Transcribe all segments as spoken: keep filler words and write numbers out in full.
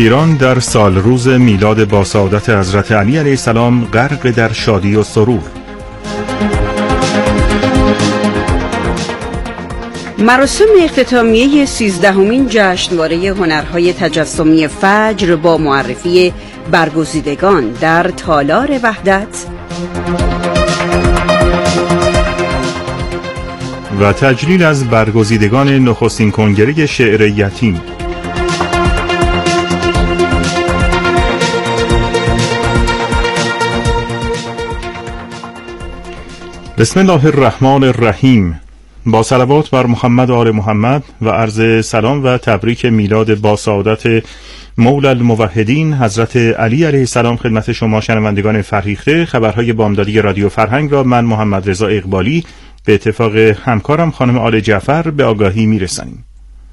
ایران در سال روز میلاد با سعادت حضرت علی علیه السلام غرق در شادی و سرور. مراسم اختتامیه سیزدهمین جشنواره هنرهای تجسمی فجر با معرفی برگزیدگان در تالار وحدت و تجلیل از برگزیدگان نخستین کنگره شعر یتیم. بسم الله الرحمن الرحیم. با صلوات بر محمد و آل محمد و عرض سلام و تبریک میلاد با سعادت مولا الموحدین حضرت علی علیه السلام خدمت شما شنوندگان فرهیخته. خبرهای بامدادی رادیو فرهنگ را من محمد رضا اقبالی به اتفاق همکارم خانم آل جعفر به آگاهی میرسانیم.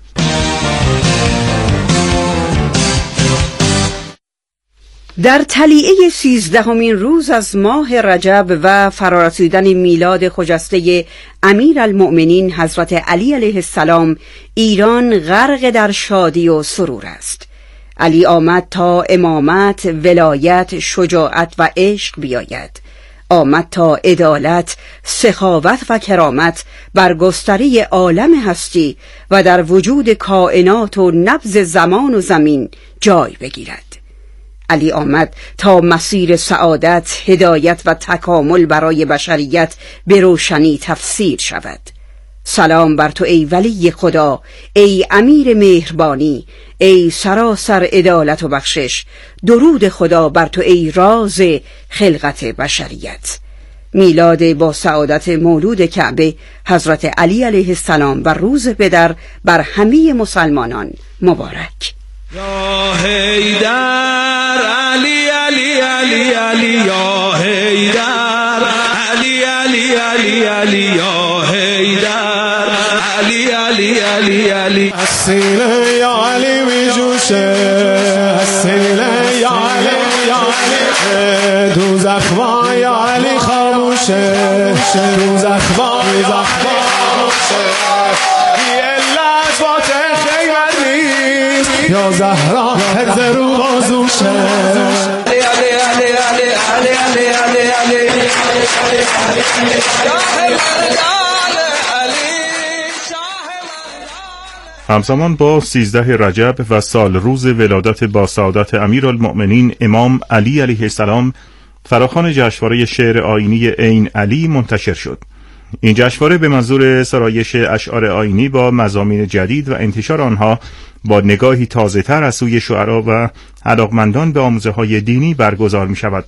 در تلیعه سیزدهمین روز از ماه رجب و فرارسیدن میلاد خجسته امیرالمؤمنین حضرت علی علیه السلام، ایران غرق در شادی و سرور است. علی آمد تا امامت، ولایت، شجاعت و عشق بیاید. آمد تا عدالت، سخاوت و کرامت بر گستره عالم هستی و در وجود کائنات و نبض زمان و زمین جای بگیرد. علی آمد تا مسیر سعادت، هدایت و تکامل برای بشریت به روشنی تفسیر شود. سلام بر تو ای ولی خدا، ای امیر مهربانی، ای سراسر عدالت و بخشش. درود خدا بر تو ای راز خلقت بشریت. میلاد با سعادت مولود کعبه حضرت علی علیه السلام و روز پدر بر همه مسلمانان مبارک. یا حیدر علی علی علی علی یا حیدر علی علی علی علی یا حیدر علی علی علی علی السینه یا علی می جوشه، السینه یا علی یا علی، دوزخ وای یا علی خاموشه، دوزخ وای خاموشه، بی علت فاتح خیمت نیست یا زهرا حرز رو بازوشه. علی علی علی علی علی علی علی علی همزمان با سیزده رجب و سال روز ولادت با سعادت امیرالمؤمنین امام علی علیه السلام، فراخوان جشنواره شعر آیینی عین علی منتشر شد. این جشنواره به منظور سرایش اشعار آیینی با مضامین جدید و انتشار آنها با نگاهی تازه‌تر از سوی شعرا و علاقمندان به آموزه‌های دینی برگزار می شود.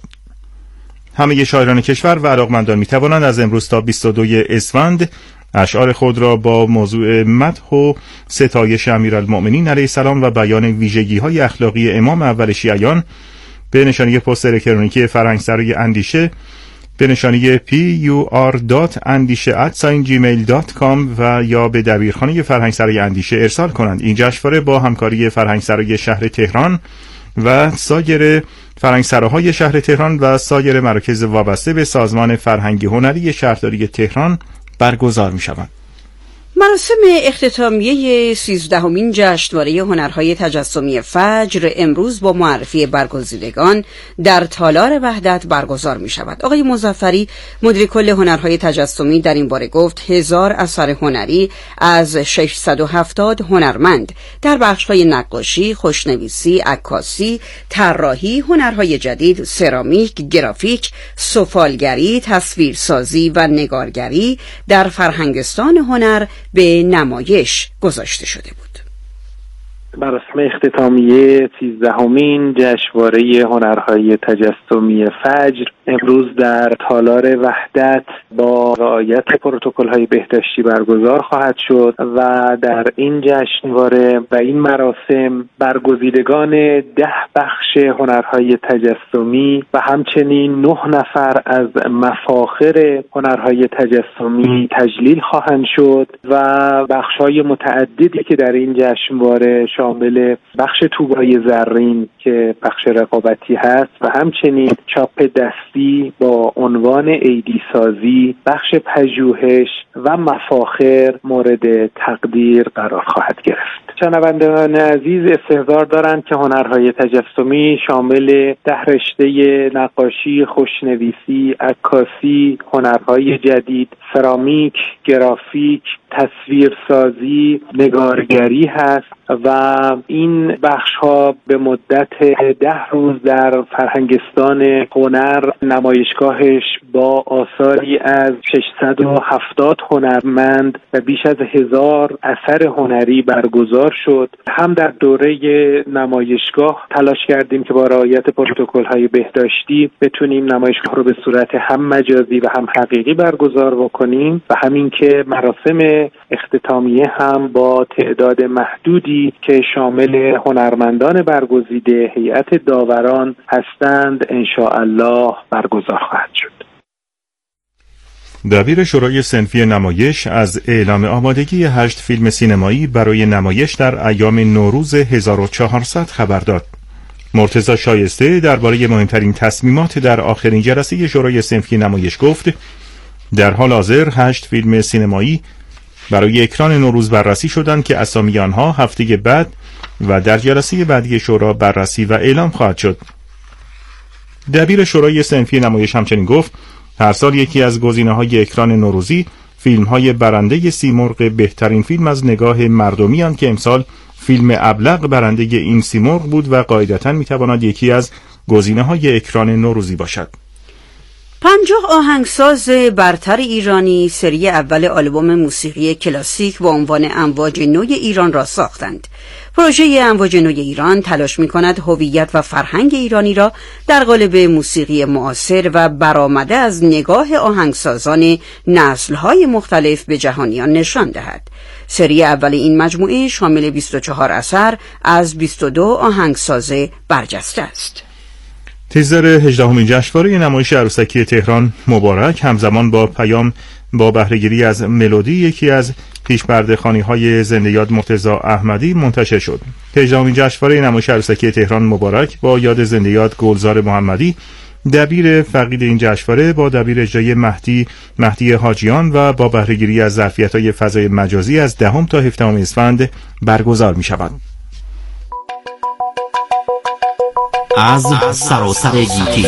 همه شاعران کشور و علاقمندان می توانند از امروز تا بیست و دوم اسفند اشعار خود را با موضوع مدح و ستایش امیرالمؤمنین علیه السلام و بیان ویژگی‌های اخلاقی امام اول شیعیان به نشانی پست الکترونیکی فرهنگسرای اندیشه به نشانی پی یو آر دات اندیشه ات جیمیل دات کام و یا به دبیرخانه فرهنگسرای اندیشه ارسال کنند. این جشنواره با همکاری فرهنگسرای شهر تهران و سایر فرهنگسراهای شهر تهران و سایر مراکز وابسته به سازمان فرهنگی هنری شهرداری تهران برگزار می شوند. مراسم اختتامیه سیزدهمین جشنواره هنرهای تجسمی فجر امروز با معرفی برگزیدگان در تالار وحدت برگزار می شود. آقای مظفری مدیر کل هنرهای تجسمی در این باره گفت هزار اثر هنری از ششصد و هفتاد هنرمند در بخش‌های نقاشی، خوشنویسی، عکاسی، طراحی، هنرهای جدید، سرامیک، گرافیک، سفالگری، تصویرسازی و نگارگری در فرهنگستان هنر به نمایش گذاشته شده بود. مراسم اختتامیه سیزدهمین جشنواره هنرهای تجسمی فجر امروز در تالار وحدت با رعایت پروتکل‌های بهداشتی برگزار خواهد شد و در این جشنواره و این مراسم برگزیدگان ده بخش هنرهای تجسمی و همچنین نه نفر از مفاخر هنرهای تجسمی تجلیل خواهند شد و بخش‌های متعددی که در این جشنواره شامل بخش توبای زرین که بخش رقابتی هست و همچنین چاپ دستی با عنوان ایدی سازی، بخش پژوهش و مفاخر مورد تقدیر قرار خواهد گرفت. شنوندگان عزیز استحضار دارند که هنرهای تجسمی شامل ده رشته نقاشی، خوشنویسی، عکاسی، هنرهای جدید، سرامیک، گرافیک، تصویرسازی، نگارگری هست و این بخش ها به مدت ده روز در فرهنگستان هنر نمایشگاهش با آثاری از ششصد و هفتاد هنرمند و بیش از هزار اثر هنری برگزار شد. هم در دوره نمایشگاه تلاش کردیم که با رعایت پروتکل‌های بهداشتی بتونیم نمایشگاه رو به صورت هم مجازی و هم حقیقی برگزار بکنیم و همین که مراسم اختتامیه هم با تعداد محدودی که شامل هنرمندان برگزیده، هیئت داوران هستند ان شاء الله برگزار خواهد شد. دبیر شورای صنفی نمایش از اعلام آمادگی هشت فیلم سینمایی برای نمایش در ایام نوروز هزار و چهارصد خبر داد. مرتضی شایسته درباره مهمترین تصمیمات در آخرین جلسه شورای صنفی نمایش گفت: در حال حاضر هشت فیلم سینمایی برای اکران نوروز بررسی شدند که اسامی آنها هفته بعد و در جلسه بعدی شورا بررسی و اعلام خواهد شد. دبیر شورای صنفی نمایش همچنین گفت: هر سال یکی از گزینه‌های اکران نوروزی فیلم‌های برنده سیمرغ بهترین فیلم از نگاه مردمی اند که امسال فیلم ابلق برنده این سیمرغ بود و قاعدتاً می‌تواند یکی از گزینه‌های اکران نوروزی باشد. پنجاه آهنگساز برتر ایرانی سری اول آلبوم موسیقی کلاسیک با عنوان امواج نوی ایران را ساختند. پروژه امواج نوی ایران تلاش می‌کند هویت و فرهنگ ایرانی را در قالب موسیقی معاصر و برآمده از نگاه آهنگسازان نسل‌های مختلف به جهانیان نشان دهد. سری اول این مجموعه شامل بیست و چهار اثر از بیست و دو آهنگساز برجسته است. تیزر هجدهمین جشنواره نمایش عروسکی تهران مبارک همزمان با پیام با بهره‌گیری از ملودی یکی از پیش‌پرده‌خوانی‌های زنده یاد مرتضی احمدی منتشر شد. هجدهمین جشنواره نمایش عروسکی تهران مبارک با یاد زنده یاد گلزار محمدی، دبیر فقید این جشنواره، با دبیر اجرایی مهدی مهدی حاجیان و با بهره‌گیری از ظرفیت‌های فضای مجازی از دهم تا هفدهم اسفند برگزار می‌شود. از سراسر گیتی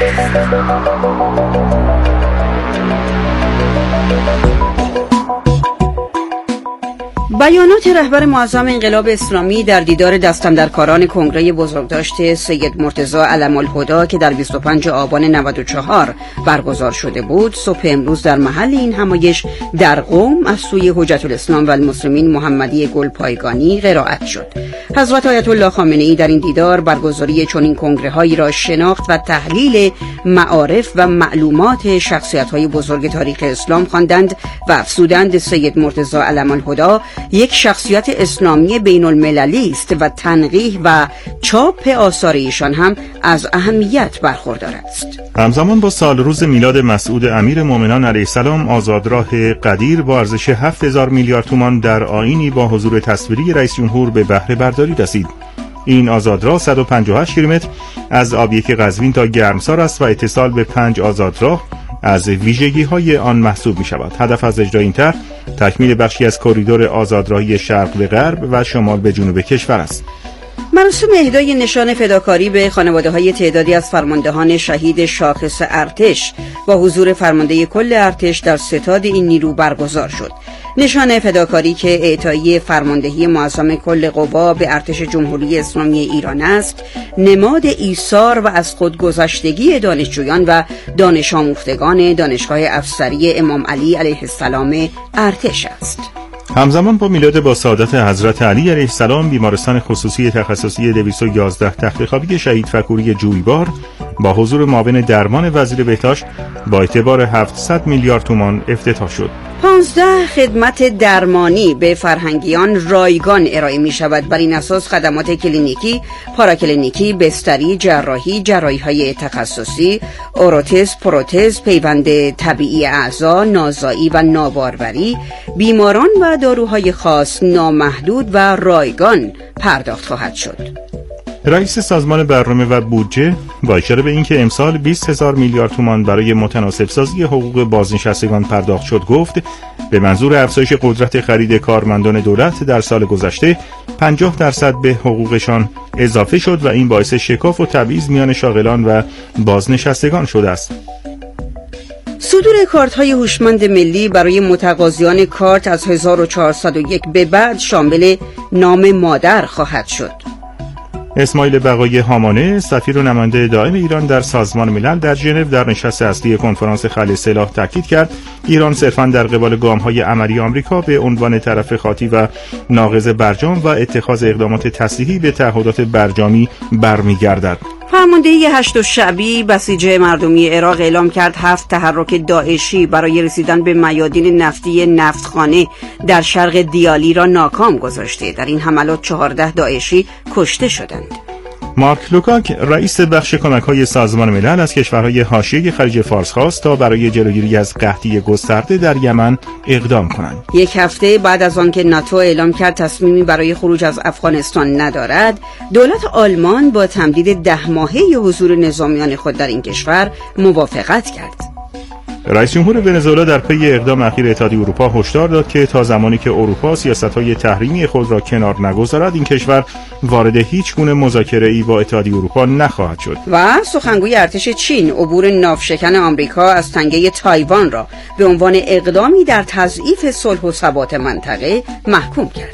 بیانات رهبر معظم انقلاب اسلامی در دیدار دستاندرکاران کنگره بزرگداشت سید مرتضی علم‌الهدی که در بیست و پنجم آبان نود و چهار برگزار شده بود، صبح امروز در محل این همایش در قم از سوی حجت الاسلام و المسلمین محمدی گلپایگانی قرائت شد. حضرت آیت الله خامنه‌ای در این دیدار برگزاری چنین کنگره‌هایی را شناخت و تحلیل معارف و معلومات شخصیت‌های بزرگ تاریخ اسلام خواندند و افزودند سید مرتضی علم‌الهدی یک شخصیت اسلامی بین المللی است و تنقیح و چاپ آثار ایشان هم از اهمیت برخوردار است. همزمان با سال روز میلاد مسعود امیرالمؤمنین علیه السلام، آزادراه قدیر با ارزش هفت هزار میلیارد تومان در آیینی با حضور تصویری رئیس جمهور به بهره برداری رسید. این آزادراه صد و پنجاه و هشت کیلومتر از آبیک قزوین تا گرمسار است و اتصال به پنج آزادراه از ویژگی‌های آن محسوب می‌شود. هدف از اجرای این طرح تکمیل بخشی از کریدور آزادراهی شرق به غرب و شمال به جنوب کشور است. مراسم اهدای نشان فداکاری به خانواده‌های تعدادی از فرماندهان شهید شاخص ارتش با حضور فرمانده کل ارتش در ستاد این نیرو برگزار شد. نشان فداکاری که اعطایی فرماندهی معظم کل قوا به ارتش جمهوری اسلامی ایران است، نماد ایثار و از خودگذشتگی دانشجویان و دانش آموختگان دانشگاه افسری امام علی علیه السلام ارتش است. همزمان با میلاد با سعادت حضرت علی علیه السلام، بیمارستان خصوصی تخصصی دویست و یازده تخت خوابی شهید فکوری جویبار با حضور معاون درمان وزیر بهداشت با اعتبار هفتصد میلیارد تومان افتتاح شد. پانزده خدمت درمانی به فرهنگیان رایگان ارائه می شود. بر این اساس خدمات کلینیکی، پاراکلینیکی، بستری، جراحی، جراحی‌های تخصصی، اوروتز، پروتز، پیوند طبیعی اعضا، نازایی و ناباروری، بیماران و داروهای خاص نامحدود و رایگان پرداخت خواهد شد. رئیس سازمان برنامه و بودجه با اشاره به اینکه امسال بیست هزار میلیارد تومان برای متناسب سازی حقوق بازنشستگان پرداخت شد، گفت به منظور افزایش قدرت خرید کارمندان دولت در سال گذشته پنجاه درصد به حقوقشان اضافه شد و این باعث شکاف و تبعیض میان شاغلان و بازنشستگان شده است. صدور کارت‌های هوشمند ملی برای متقاضیان کارت از هزار و چهارصد و یک به بعد شامل نام مادر خواهد شد. اسماعیل بقایی هامانه، سفیر و نماینده دائم ایران در سازمان ملل در ژنو در نشست اصلی کنفرانس خلع سلاح تاکید کرد ایران صرفاً در قبال گام‌های عملی آمریکا به عنوان طرف خاطی و ناقض برجام و اتخاذ اقدامات تسلیحی به تعهدات برجامی برمیگردد. فرمانده هشت شعبی بسیج مردمی عراق اعلام کرد هفت تحرک داعشی برای رسیدن به میادین نفتی نفتخانه در شرق دیالی را ناکام گذاشته. در این حملات چهارده داعشی کشته شدند. مارک لوکاک، رئیس بخش کمک‌های سازمان ملل، از کشورهای حاشیه خلیج فارس خواست تا برای جلوگیری از قحطی گسترده در یمن اقدام کنند. یک هفته بعد از آنکه ناتو اعلام کرد تصمیمی برای خروج از افغانستان ندارد، دولت آلمان با تمدید ده ماهه حضور نظامیان خود در این کشور موافقت کرد. رئیس جمهور ونزوئلا در پی اقدام اخیر اتحادیه اروپا هشدار داد که تا زمانی که اروپا سیاست‌های تحریمی خود را کنار نگذارد این کشور وارد هیچ گونه مذاکره‌ای با اتحادیه اروپا نخواهد شد. و سخنگوی ارتش چین عبور ناوشکن آمریکا از تنگه تایوان را به عنوان اقدامی در تضعیف صلح و ثبات منطقه محکوم کرد.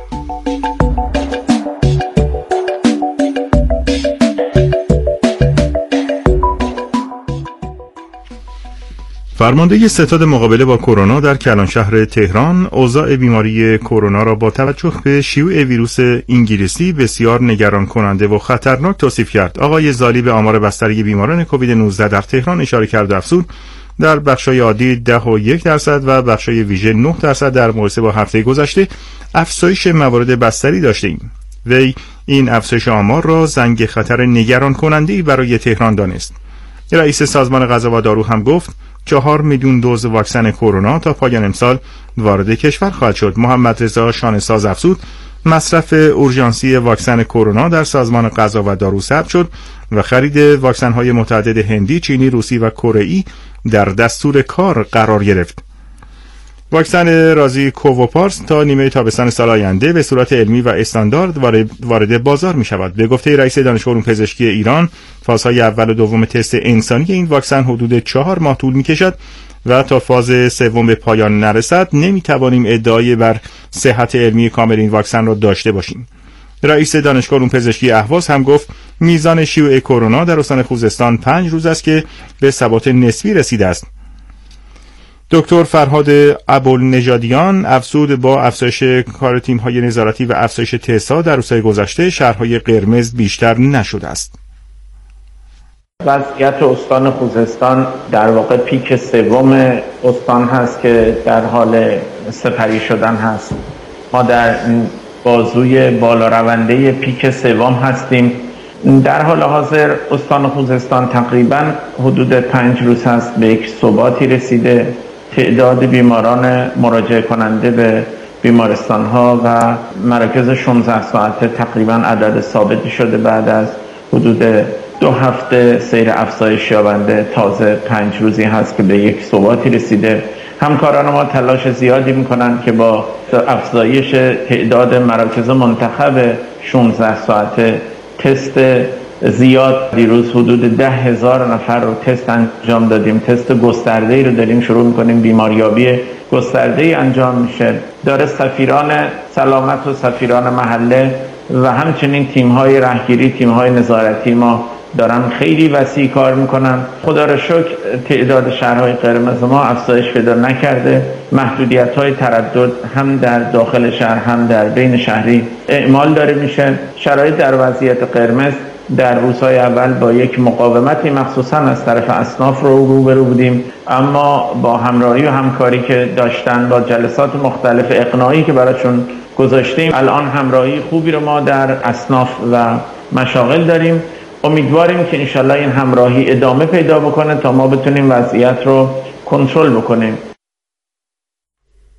فرمانده ستاد مقابله با کرونا در کلانشهر تهران اوضاع بیماری کرونا را با توجه به شیوع ویروس انگلیسی بسیار نگران کننده و خطرناک توصیف کرد. آقای زالی به آمار بستری بیماران کووید نوزده در تهران اشاره کرد و افزود در بخشای عادی ده و یک درصد و بخشای ویژه نه درصد در مقایسه با هفته گذشته افزایش موارد بستری داشتیم. وی این افزایش آمار را زنگ خطر نگران کننده‌ای برای تهران دانست. رئیس سازمان غذا و دارو هم گفت چهار میلیون دوز واکسن کرونا تا پایان امسال وارد کشور خواهد شد. محمد رضا شانه‌ساز افزود مصرف اورژانسی واکسن کرونا در سازمان غذا و دارو ثبت شد و خرید واکسن‌های متعدد هندی، چینی، روسی و کره‌ای در دستور کار قرار گرفت. واکسن رازی کووپارس تا نیمه تابستان سال آینده به صورت علمی و استاندارد وارد بازار می شود. به گفته رئیس دانشگاه علوم پزشکی ایران، فازهای اول و دوم تست انسانی این واکسن حدود چهار ماه طول می کشد و تا فاز سوم به پایان نرسد نمی توانیم ادعای بر صحت علمی کامل این واکسن را داشته باشیم. رئیس دانشگاه علوم پزشکی اهواز هم گفت میزان شیوع کرونا در استان خوزستان پنج روز است که به ثبات نسبی رسیده است. دکتر فرهاد ابوالنژادیان افزود با افزایش کار تیم‌های نظارتی و افزایش تست‌ها در روزهای گذشته شهرهای قرمز بیشتر نشده است. وضعیت استان خوزستان در واقع پیک سوم استان هست که در حال سپری شدن هست. ما در بازوی بالا رونده پیک سوم هستیم. در حال حاضر استان خوزستان تقریباً حدود پنج روز هست به یک ثباتی رسیده. تعداد بیماران مراجعه کننده به بیمارستان‌ها و مراکز شانزده ساعته تقریباً عدد ثابتی شده بعد از حدود دو هفته سیر افزایش یابنده. تازه پنج روزی هست که به یک ثباتی رسیده. همکاران ما تلاش زیادی میکنن که با افزایش تعداد مراکز منتخب شانزده ساعته تست زیاد، دیروز حدود ده هزار نفر رو تست انجام دادیم. تست گسترده‌ای رو داریم شروع میکنیم، بیماریابی گسترده‌ای انجام میشه. داره سفیران سلامت و سفیران محله و همچنین تیم‌های راهگیری، تیم‌های نظارتی ما دارن خیلی وسیع کار میکنن. خدا را شکر تعداد شهرهای قرمز ما افزایش پیدا نکرده. محدودیت‌های تردد هم در داخل شهر هم در بین شهری اعمال داره میشه. شرایط در وضعیت قرمز در روزهای اول با یک مقاومتی مخصوصا از طرف اصناف رو روبرو بودیم، اما با همراهی و همکاری که داشتن با جلسات مختلف اقناعی که براشون گذاشتیم الان همراهی خوبی رو ما در اصناف و مشاغل داریم. امیدواریم که انشالله این همراهی ادامه پیدا بکنه تا ما بتونیم وضعیت رو کنترل بکنیم.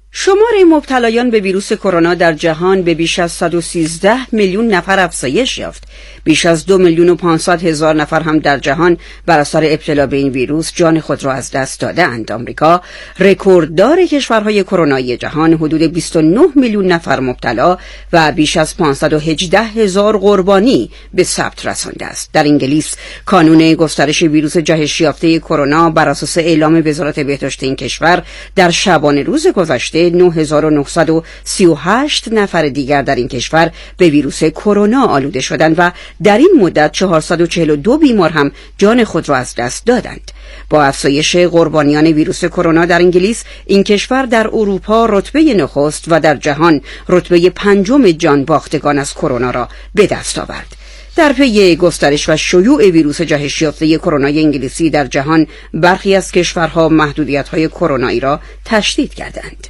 شمار مبتلایان به ویروس کرونا در جهان به بیش از صد و سیزده میلیون نفر افزایش یافت. بیش از دو میلیون و پانصد هزار نفر هم در جهان بر اثر ابتلا به این ویروس جان خود را از دست دادند. آمریکا رکورددار کشورهای کرونایی جهان حدود بیست و نه میلیون نفر مبتلا و بیش از پانصد و هجده هزار قربانی به ثبت رسانده است. در انگلیس کانون گسترش ویروس جهش یافته کرونا بر اساس اعلام وزارت بهداشت این کشور در شبانه روز گذشته نه هزار و نهصد و سی و هشت نفر دیگر در این کشور به ویروس کرونا آلوده شدند و در این مدت چهارصد و چهل و دو بیمار هم جان خود را از دست دادند. با افزایش قربانیان ویروس کرونا در انگلیس، این کشور در اروپا رتبه نخست و در جهان رتبه پنجم جان باختگان از کرونا را به دست آورد. در پی گسترش و شیوع ویروس جهش یافته کرونای انگلیسی در جهان، برخی از کشورها محدودیت‌های کرونایی را تشدید کردند.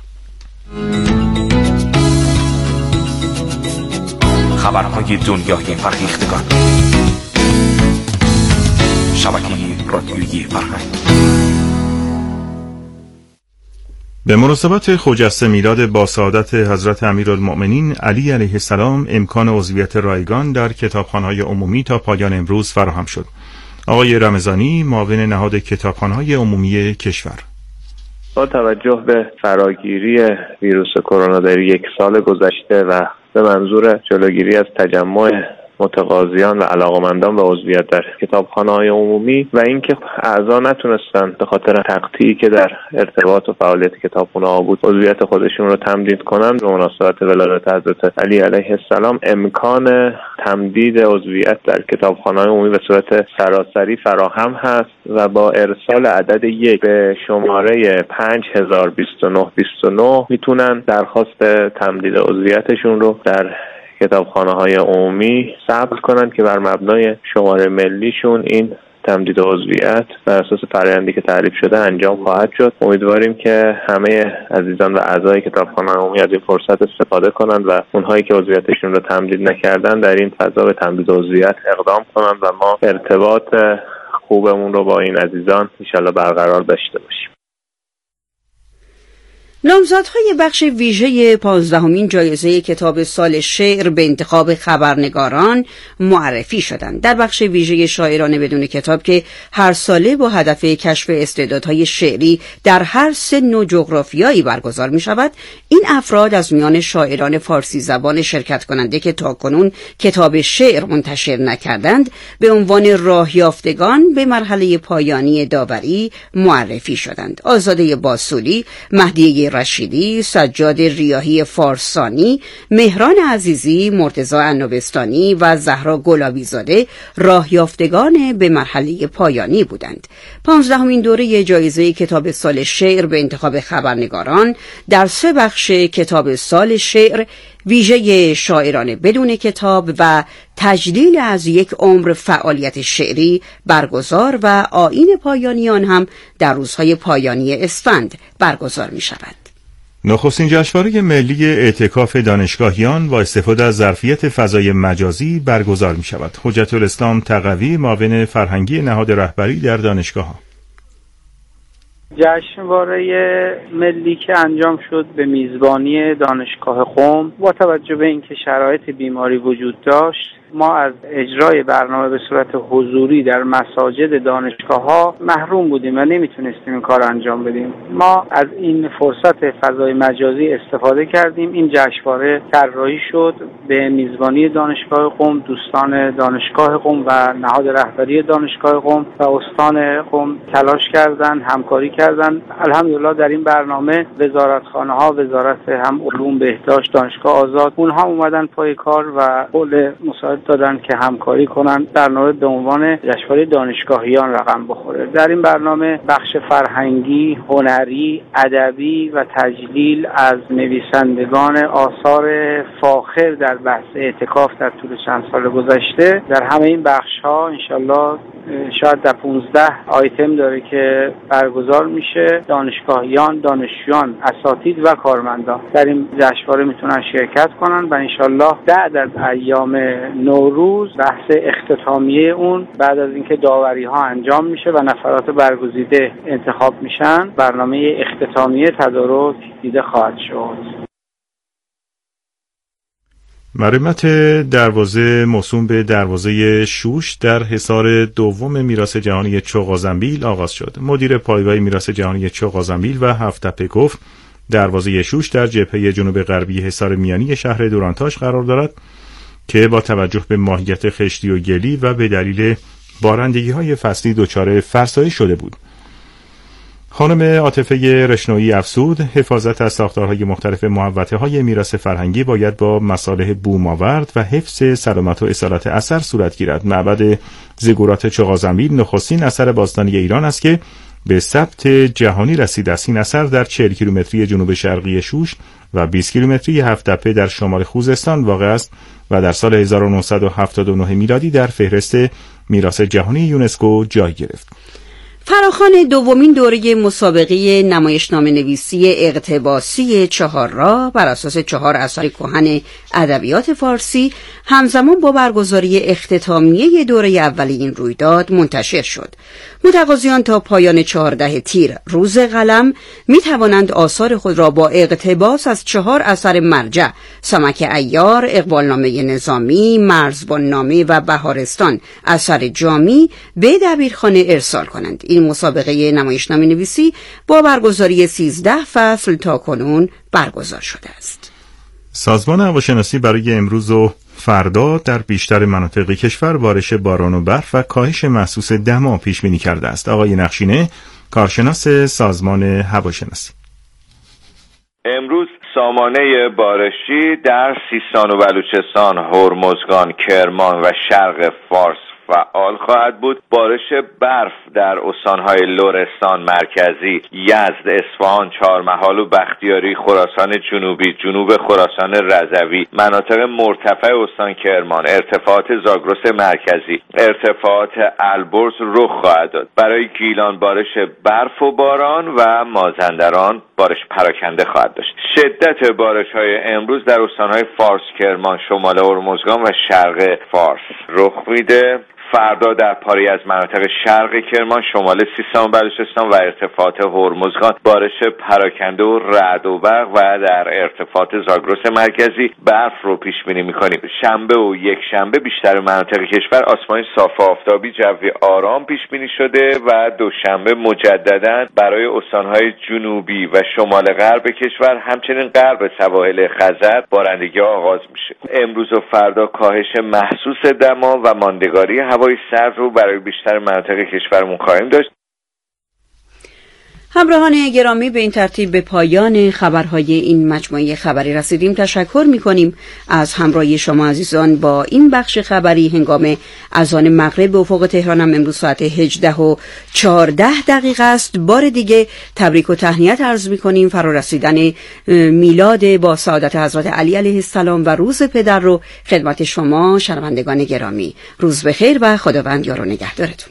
خبرهای دنیای فرهیختگان، شبکه رادیویی فرهنگ. به مناسبت خجسته میلاد با سعادت حضرت امیرالمؤمنین علی علیه السلام امکان عضویت رایگان در کتابخانه‌های عمومی تا پایان امروز فراهم شد. آقای رمضانی، معاون نهاد کتابخانه‌های عمومی کشور: با توجه به فراگیری ویروس کرونا در یک سال گذشته و به منظور جلوگیری از تجمع متقاضیان و علاقمندان به عضویت در کتابخانه‌های عمومی و اینکه اعضا نتونستن به خاطر تقطیعی که در ارتباط و فعالیت کتابخانه‌ها بود عضویت خودشون رو تمدید کنن، به مناسبت ولادت حضرت علی علیه السلام امکان تمدید عضویت در کتابخانه‌های عمومی به صورت سراسری فراهم هست و با ارسال عدد یک به شماره پنج هزار و بیست و نه بیست و نه میتونن درخواست تمدید عضویتشون رو در کتابخانه‌های عمومی ثبت کنند که بر مبنای شماره ملیشون این تمدید عضویت بر اساس فرآیندی که تعریف شده انجام خواهد شد. امیدواریم که همه عزیزان و اعضای کتابخانه عمومی از این فرصت استفاده کنند و اونهایی که عضویتشون رو تمدید نکردن در این فضا به تمدید عضویت اقدام کنند و ما ارتباط خوبمون رو با این عزیزان ان شاءالله برقرار داشته باشیم. نامزدهای بخش ویژه پانزدهمین جایزه کتاب سال شعر به انتخاب خبرنگاران معرفی شدند. در بخش ویژه شاعران بدون کتاب که هر ساله با هدف کشف استعدادهای شعری در هر سن و جغرافیایی برگزار می شود، این افراد از میان شاعران فارسی زبان شرکت کننده که تاکنون کتاب شعر منتشر نکردند به عنوان راهیافتگان به مرحله پایانی داوری معرفی شدند. آزاده باسولی، مهدی رشیدی، سجاد ریاحی فارسانی، مهران عزیزی، مرتضی عنابستانی و زهرا گلابیزاده راهیافتگان به مرحله پایانی بودند. پانزدهمین دوره جایزه کتاب سال شعر به انتخاب خبرنگاران در سه بخش کتاب سال شعر، ویژه شاعران بدون کتاب و تجلیل از یک عمر فعالیت شعری برگزار و آیین پایانی آن هم در روزهای پایانی اسفند برگزار می شود. نخستین جشنواره ملی اعتکاف دانشگاهیان با استفاده از ظرفیت فضای مجازی برگزار می شود. حجت الاسلام تقوی، معاون فرهنگی نهاد رهبری در دانشگاه‌ها: جشنواره ملی که انجام شد به میزبانی دانشگاه قم، با توجه به اینکه شرایط بیماری وجود داشت، ما از اجرای برنامه به صورت حضوری در مساجد دانشگاه‌ها محروم بودیم و نمیتونستیم این کار انجام بدیم. ما از این فرصت فضای مجازی استفاده کردیم. این جشنواره طراحی شد به میزبانی دانشگاه قم، دوستان دانشگاه قم و نهاد رهبری دانشگاه قم و استان قم تلاش کردند، همکاری کردند. الحمدلله در این برنامه وزارتخانه‌ها، وزارت هم علوم بهداشت، دانشگاه آزاد، اونها اومدن پای کار و قول مساعد دادن که همکاری کنن در مورد به عنوان جشنواره دانشگاهیان رقم بخوره. در این برنامه بخش فرهنگی، هنری، ادبی و تجلیل از نویسندگان آثار فاخر در بحث اعتکاف در طول چند سال گذشته در همه این بخش‌ها انشالله شاید در پانزده آیتم داره که برگزار میشه. دانشگاهیان، دانشجویان، اساتید و کارمندان در این جشنواره میتونن شرکت کنن و انشالله بعد از ایام نوروز بحث اختتامیه اون بعد از اینکه داوری ها انجام میشه و نفرات برگزیده انتخاب میشن، برنامه اختتامیه تدارک دیده خواهد شد. مرمت دروازه موسوم به دروازه شوش در حصار دوم میراث جهانی چوغازنبیل آغاز شد. مدیر پایگاه میراث جهانی چوغازنبیل و هفت تپه گفت دروازه شوش در جبهه جنوب غربی حصار میانی شهر دورانتاش قرار دارد که با توجه به ماهیت خشتی و گلی و به دلیل بارندگی‌های فصلی دچار فرسایش شده بود. خانم عاطفه رشنویی افزود حفاظت از ساختارهای مختلف محوطه‌های میراث فرهنگی باید با مصالح بوم‌آورد و حفظ سلامت و اصالت اثر صورت گیرد. معبد زیگورات چوغازنبیل نخستین اثر باستانی ایران است که به ثبت جهانی رسیده است. این اثر در چهل کیلومتری جنوب شرقی شوش و بیست کیلومتری هفت تپه در شمال خوزستان واقع است و در سال هزار و نهصد و هفتاد و نه میلادی در فهرست میراث جهانی یونسکو جای گرفت. فراخوان دومین دوره مسابقه نمایشنامه نویسی اقتباسی چهار را بر اساس چهار اثر کهن ادبیات فارسی همزمان با برگزاری اختتامیه دوره اولی این رویداد منتشر شد. متقاضیان تا پایان چهاردهم تیر روز قلم می توانند آثار خود را با اقتباس از چهار اثر مرجع سمک عیار، اقبالنامه نظامی، مرزباننامه و بهارستان اثر جامی به دبیرخانه ارسال کنند. این مسابقه نمایشنامه نویسی با برگزاری سیزده فصل تا کنون برگزار شده است. سازمان هواشناسی برای امروز و فردا در بیشتر مناطق کشور بارش باران و برف و کاهش محسوس دما پیش بینی کرده است. آقای نقشینه، کارشناس سازمان هواشناسی: امروز سامانه بارشی در سیستان و بلوچستان، هرمزگان، کرمان و شرق فارس فعال خواهد بود. بارش برف در استانهای لرستان مرکزی، یزد، اصفهان، چهارمحال و بختیاری، خراسان جنوبی، جنوب خراسان رضوی، مناطق مرتفع استان کرمان، ارتفاعات زاگرس مرکزی، ارتفاعات البرز رخ خواهد داد. برای گیلان بارش برف و باران و مازندران بارش پراکنده خواهد داشت. شدت بارش‌های امروز در استانهای فارس، کرمان، شمال هرمزگان و شرق فارس رخ میده. فردا در پاری از مناطق شرق کرمان، شمال سیستان و بلوچستان و ارتفاعات هرمزگان بارش پراکنده و رعد و برق و در ارتفاعات زاگرس مرکزی برف رو پیش بینی می‌کنیم. شنبه و یک شنبه بیشتر مناطق کشور آسمان صاف و آفتابی، جوی آرام پیش بینی شده و دوشنبه مجدداً برای استان‌های جنوبی و شمال غرب کشور همچنین غرب سواحل خزر بارندگی آغاز میشه. امروز و فردا کاهش محسوس دما و ماندگاری هوای سرد رو برای بیشتر مناطق کشورمون خواهیم داشت. همراهان گرامی، به این ترتیب به پایان خبرهای این مجموعه خبری رسیدیم. تشکر می‌کنیم از همراهی شما عزیزان با این بخش خبری. هنگام اذان مغرب به افق تهران هم امروز ساعت هجده و چهارده دقیقه است. بار دیگه تبریک و تهنیت عرض می‌کنیم. فرا رسیدن میلاد با سعادت حضرت علی علیه السلام و روز پدر رو خدمت شما شنوندگان گرامی. روز بخیر و خداوند یار و نگهدارتون.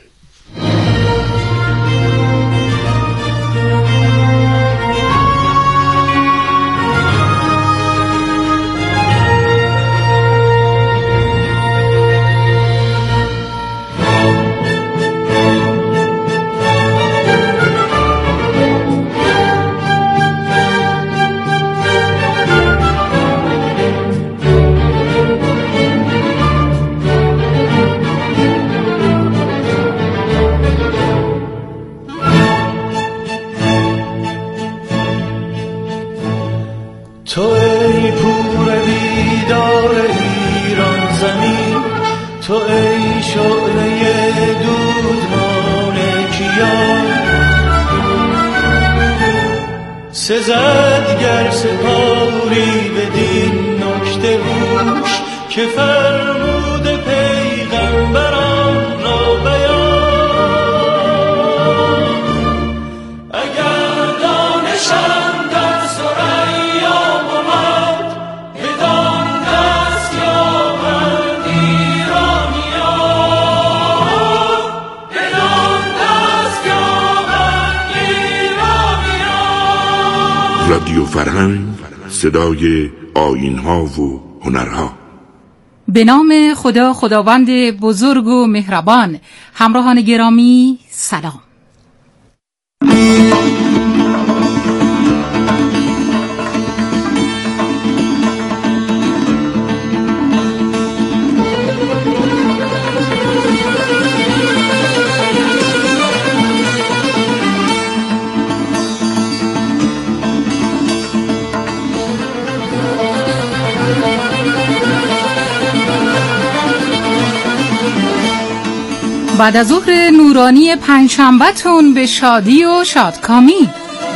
تو ای پور بیدار ایران زمین، تو ای شعله دودمان کیان، سزد گر سپاری بدین نکته هوش که فرمود پیغمبران را بیان. اگر دانشم رادیو فرهنگ، صدای آیین‌ها و هنرها. به نام خدا، خداوند بزرگ و مهربان. همراهان گرامی سلام. بعد از ظهر نورانی پنجشنبه‌تون به شادی و شادکامی.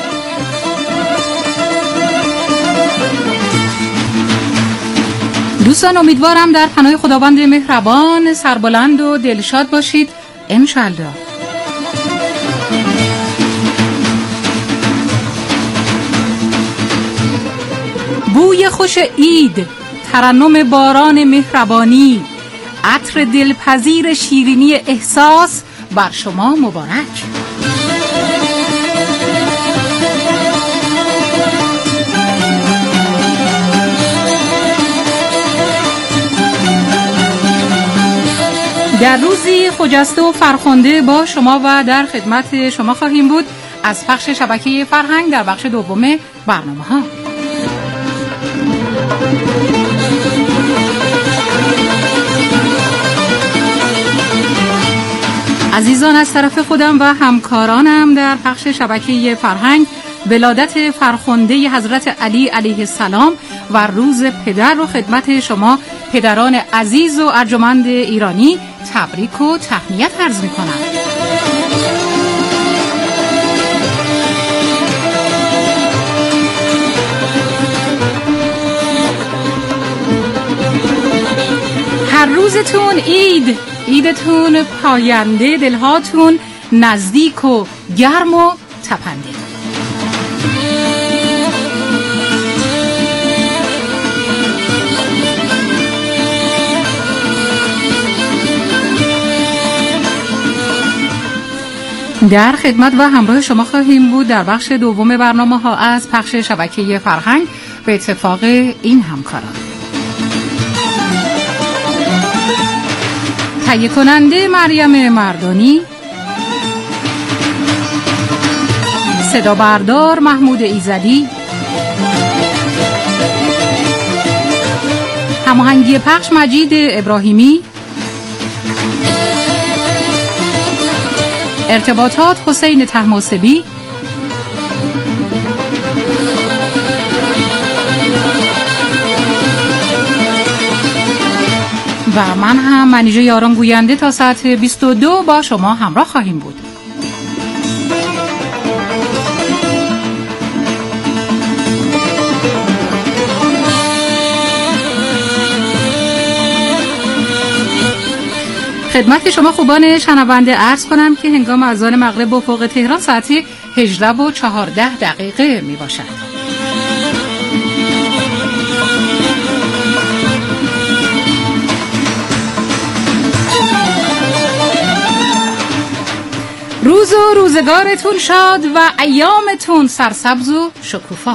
دوستان، امیدوارم در پناه خداوند مهربان سربلند و دلشاد باشید انشالله. بوی خوش عید، ترنم باران مهربانی، عطر دلپذیر شیرینی احساس بر شما مبارک. در روزی خجسته و فرخنده با شما و در خدمت شما خواهیم بود از پخش شبکه فرهنگ در بخش دوم برنامه ها. عزیزان، از طرف خودم و همکارانم در پخش شبکه فرهنگ ولادت فرخنده حضرت علی علیه السلام و روز پدر رو خدمت شما پدران عزیز و ارجمند ایرانی تبریک و تهنیت عرض می‌کنم. هر روزتون عید، عیدتون پاینده، دلهاتون نزدیک و گرم و تپنده. در خدمت و همراه شما خواهیم بود در بخش دوم برنامه ها از پخش شبکه فرهنگ به اتفاق این همکاران. تهیه کننده مریم مردانی، صدا بردار محمود ایزدی، هماهنگی پخش مجید ابراهیمی، ارتباطات حسین طهماسبی، و من هم منیژه یاران گوینده تا ساعت بیست و دو با شما همراه خواهیم بود. خدمت شما خوبان شنونده عرض کنم که هنگام اذان مغرب با فوق تهران ساعت هجده و چهارده دقیقه می باشد. روز و روزگارتون شاد و ایامتون سرسبز و شکوفا.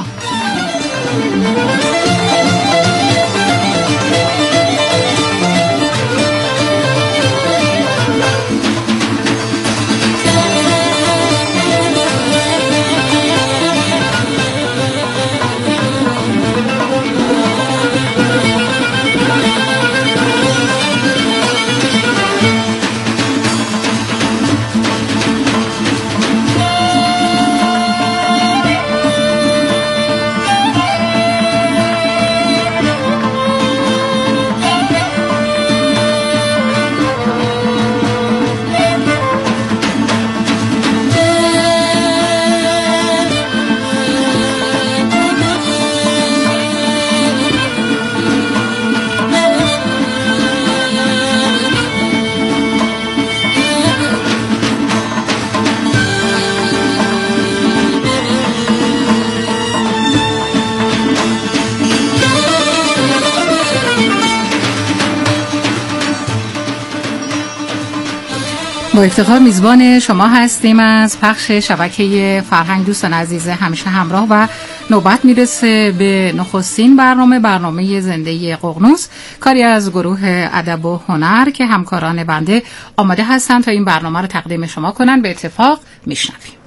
افتخار میزبان شما هستیم از پخش شبکه فرهنگ. دوستان عزیز همیشه همراه و نوبت میرسه به نخستین برنامه برنامه زنده ققنوس، کاری از گروه ادب و هنر که همکاران بنده آماده هستند تا این برنامه رو تقدیم شما کنن. به اتفاق میشنویم.